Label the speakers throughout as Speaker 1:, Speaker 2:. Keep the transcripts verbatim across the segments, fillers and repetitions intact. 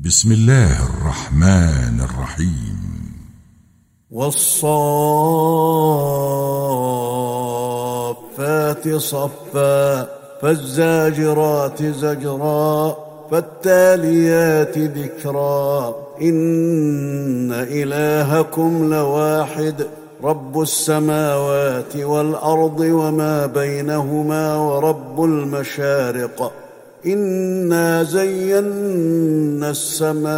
Speaker 1: بسم الله الرحمن الرحيم.
Speaker 2: والصافات صفا فالزاجرات زجرا فالتاليات ذكرا إن إلهكم لواحد رب السماوات والأرض وما بينهما ورب المشارق إنا زينا السماء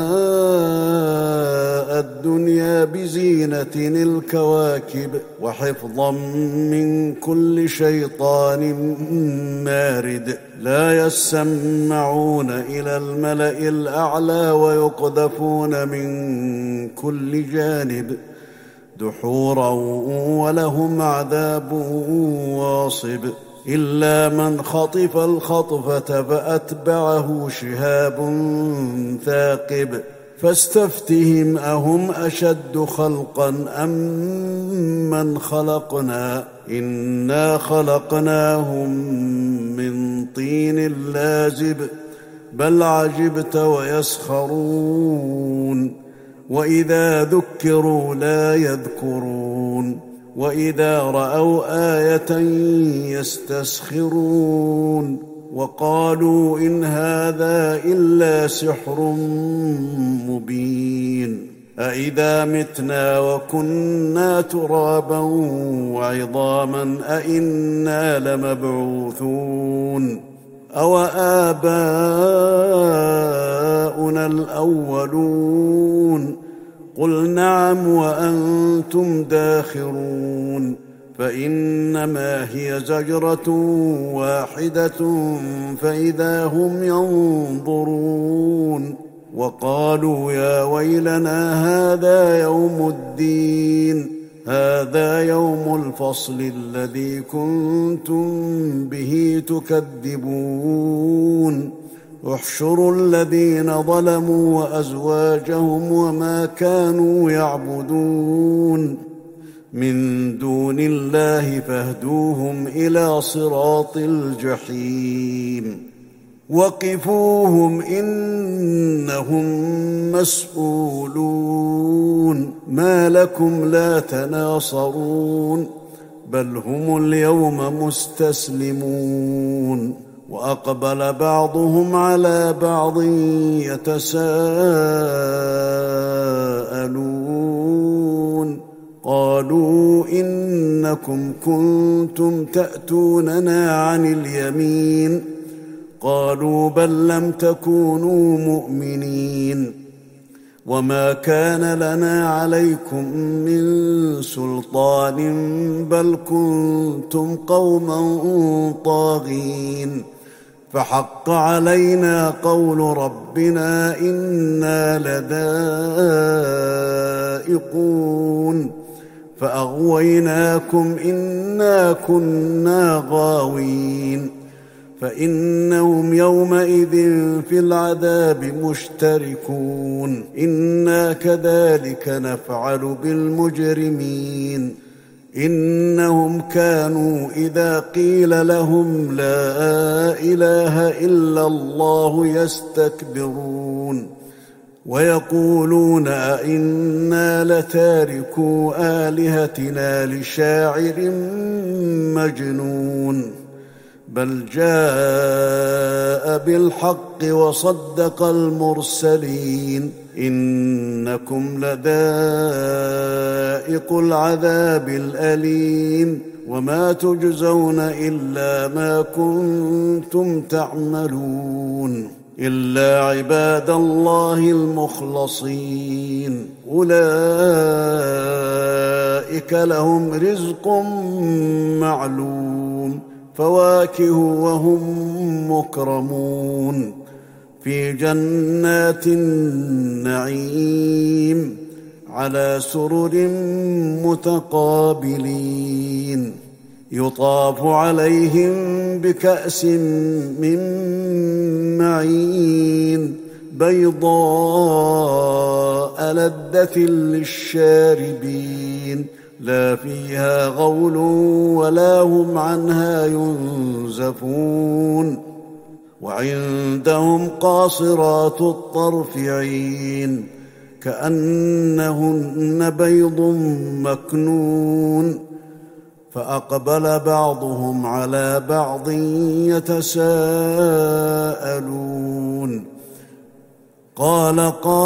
Speaker 2: الدنيا بزينة الكواكب وحفظا من كل شيطان مارد لا يسمعون إلى الملأ الأعلى ويقذفون من كل جانب دحورا ولهم عذاب واصب إلا من خطف الخطفة فأتبعه شهاب ثاقب فاستفتهم أهم أشد خلقا أم من خلقنا إنا خلقناهم من طين لازب بل عجبت ويسخرون وإذا ذكروا لا يذكرون وإذا رأوا آية يستسخرون وقالوا إن هذا إلا سحر مبين أإذا متنا وكنا ترابا وعظاما أإنا لمبعوثون أو آباؤنا الأولون قل نعم وأنتم داخرون فإنما هي زجرة واحدة فإذا هم ينظرون وقالوا يا ويلنا هذا يوم الدين هذا يوم الفصل الذي كنتم به تكذبون احشروا الذين ظلموا وأزواجهم وما كانوا يعبدون من دون الله فاهدوهم إلى صراط الجحيم وقفوهم إنهم مسؤولون ما لكم لا تناصرون بل هم اليوم مستسلمون وأقبل بعضهم على بعض يتساءلون قالوا إنكم كنتم تأتوننا عن اليمين قالوا بل لم تكونوا مؤمنين وما كان لنا عليكم من سلطان بل كنتم قوما طاغين فحق علينا قول ربنا إنا لذائقون فأغويناكم إنا كنا غاوين فإنهم يومئذ في العذاب مشتركون إنا كذلك نفعل بالمجرمين إنهم كانوا إذا قيل لهم لا إله إلا الله يستكبرون ويقولون أئنا لتاركو آلهتنا لشاعر مجنون بل جاء بالحق وصدق المرسلين إنكم لذائق العذاب الأليم وما تجزون إلا ما كنتم تعملون إلا عباد الله المخلصين أولئك لهم رزق معلوم فواكه وهم مكرمون في جنات النعيم على سرر متقابلين يطاف عليهم بكأس من معين بيضاء لذة للشاربين لا فيها غول ولا هم عنها ينزفون وعندهم قاصرات الطرف عين كأنهن بيض مكنون فأقبل بعضهم على بعض يتساءلون قال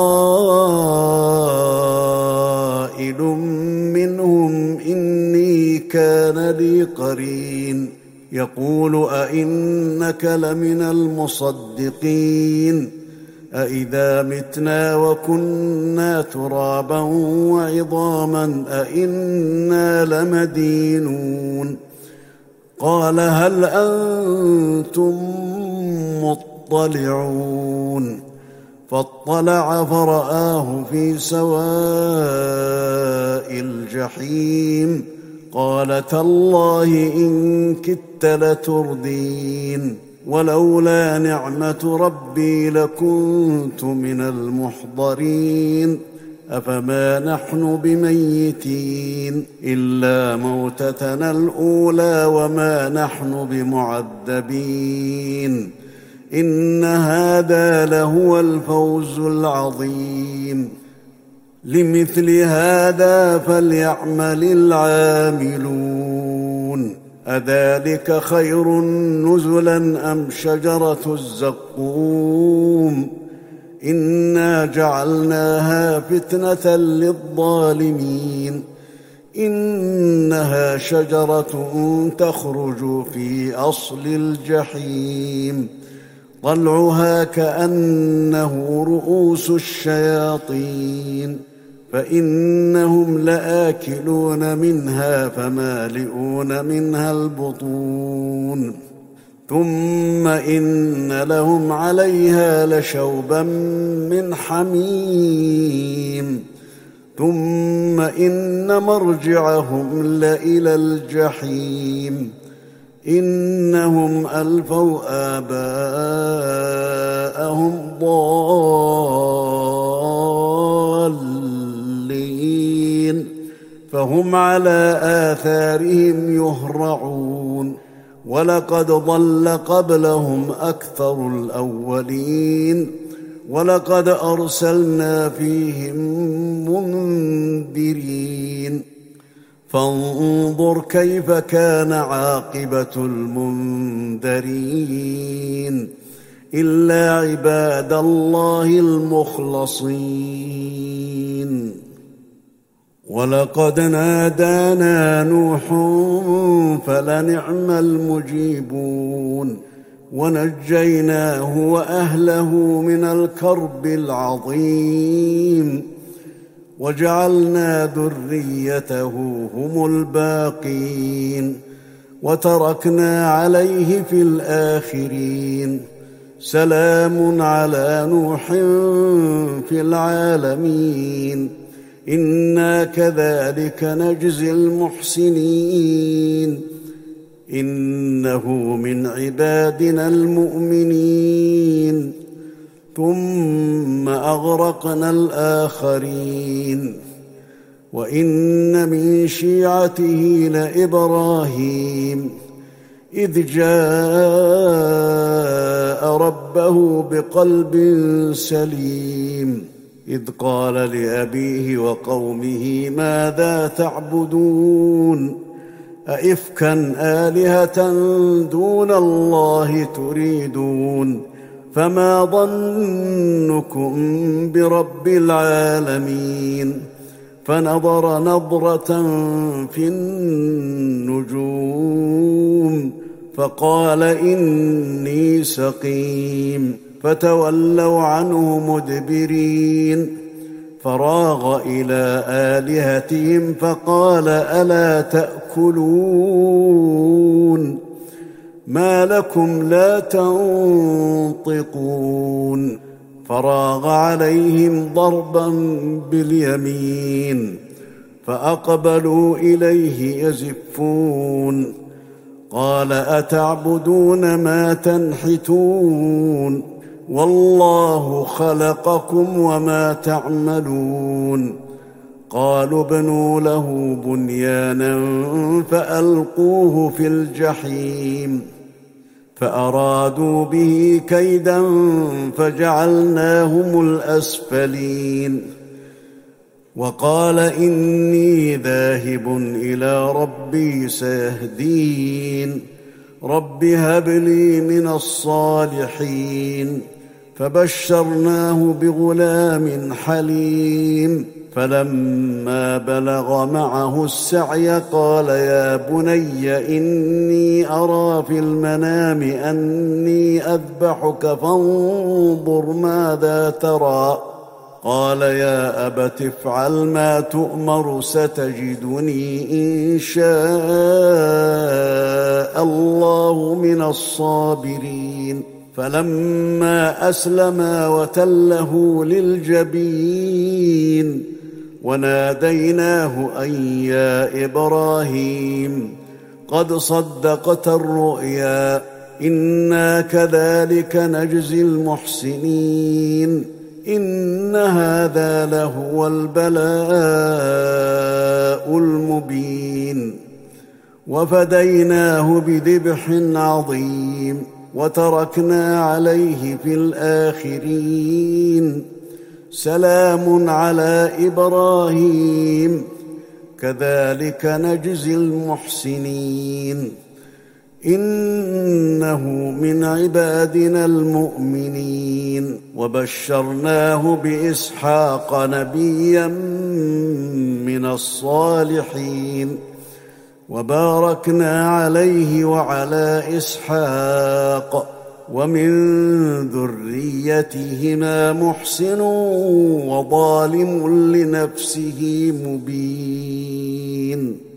Speaker 2: قائل منهم إني كان لي قرين يقول أئنك لمن المصدقين أإذا متنا وكنا ترابا وعظاما أئنا لمدينون قال هل أنتم مطلعون فاطلع فرآه في سواء الجحيم قال تالله إن كدت لتردين ولولا نعمة ربي لكنت من المحضرين أفما نحن بميتين إلا موتتنا الأولى وما نحن بمعذبين إن هذا لهو الفوز العظيم لمثل هذا فليعمل العاملون أذلك خير نزلا أم شجرة الزقوم إنا جعلناها فتنة للظالمين إنها شجرة تخرج في أصل الجحيم طلعها كأنه رؤوس الشياطين فإنهم لآكلون منها فمالئون منها البطون ثم إن لهم عليها لشوبا من حميم ثم إن مرجعهم لإلى الجحيم إنهم ألفوا آباءهم ضالين فهم على آثارهم يهرعون ولقد ضل قبلهم أكثر الأولين ولقد أرسلنا فيهم منذرين فانظر كيف كان عاقبة المنذرين إلا عباد الله المخلصين ولقد نادانا نوح فلنعم المجيبون ونجيناه وأهله من الكرب العظيم وجعلنا ذريته هم الباقين وتركنا عليه في الآخرين سلام على نوح في العالمين إنا كذلك نجزي المحسنين إنه من عبادنا المؤمنين ثم أغرقنا الآخرين وإن من شيعته لإبراهيم إذ جاء ربه بقلب سليم إذ قال لأبيه وقومه ماذا تعبدون أئفكا آلهة دون الله تريدون فما ظنكم برب العالمين فنظر نظرة في النجوم فقال إني سقيم فتولوا عنه مدبرين فراغ إلى آلهتهم فقال ألا تأكلون ما لكم لا تنطقون فراغ عليهم ضربا باليمين فأقبلوا إليه يزفون قال أتعبدون ما تنحتون والله خلقكم وما تعملون قالوا ابنوا له بنيانا فألقوه في الجحيم فأرادوا به كيدا فجعلناهم الأسفلين وقال إني ذاهب إلى ربي سيهدين رب هب لي من الصالحين فبشرناه بغلام حليم فلما بلغ معه السعي قال يا بني إني أرى في المنام أني أذبحك فانظر ماذا ترى قال يا أبت افعل ما تؤمر ستجدني إن شاء الله من الصابرين فلما أسلما وتله للجبين وناديناه أن يا إبراهيم قد صدقت الرؤيا إنا كذلك نجزي المحسنين إن هذا لهو البلاء المبين وفديناه بذبح عظيم وتركنا عليه في الآخرين سلام على إبراهيم كذلك نجزي المحسنين إنه من عبادنا المؤمنين وبشرناه بإسحاق نبيا من الصالحين وباركنا عليه وعلى إسحاق ومن ذريتهما محسن وظالم لنفسه مبين